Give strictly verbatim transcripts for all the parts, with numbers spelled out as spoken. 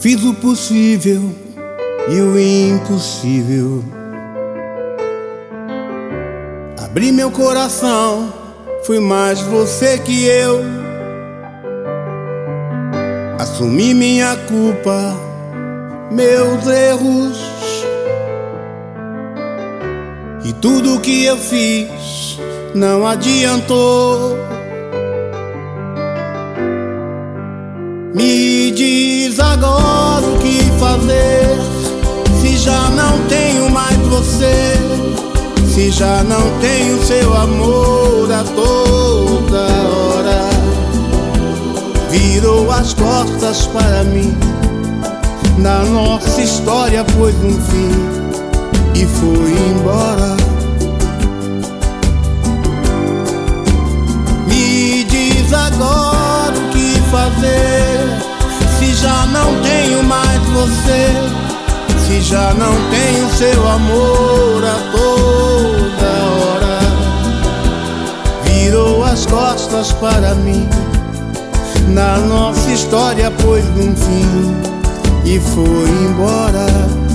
fiz o possível e o impossível. Abri meu coração, foi mais você que eu. Assumi minha culpa, meus erros, e tudo que eu fiz não adiantou. Me diz agora o que fazer, se já não tenho mais você, se já não tenho seu amor a toda hora. Virou as costas para mim, na nossa história pôs um fim e foi embora. Me diz agora o que fazer, se já não tenho mais você, se já não tenho seu amor a toda hora. Virou as costas para mim, na nossa história pôs um fim e foi embora.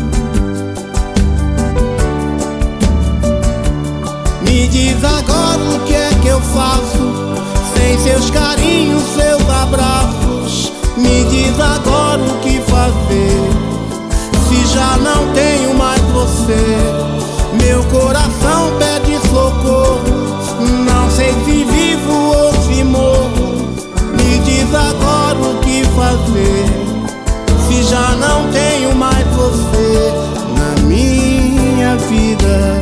Me diz agora o que é que eu faço, sem seus carinhos, seus abraços. Me diz agora o que fazer, se já não tenho mais você. Meu coração pede socorro, não sei se vivo ou se morro. Me diz agora o que fazer, se já não tenho mais você na minha vida.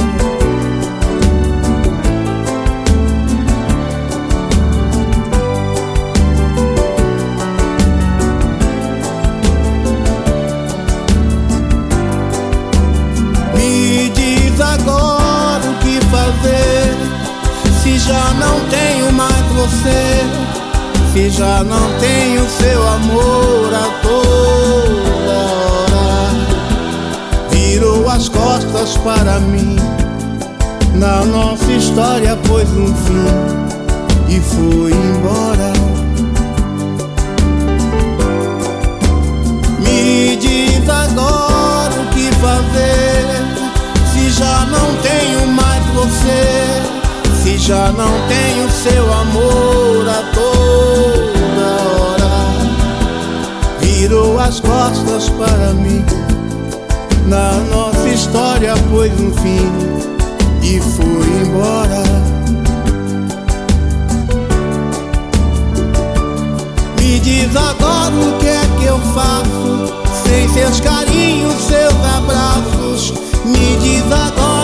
Me diz agora o que fazer, se já não tenho mais você, se já não tenho seu amor a toda hora. Virou as costas para mim, na nossa história pôs um fim e foi embora. Me diz agora o que fazer, se já não tenho mais você, se já não tenho seu amor a toda hora. Virou as costas para mim, na nossa história pôs um fim e foi embora. Me diz agora o que é que eu faço, sem seus carinhos, seus abraços. Me diz agora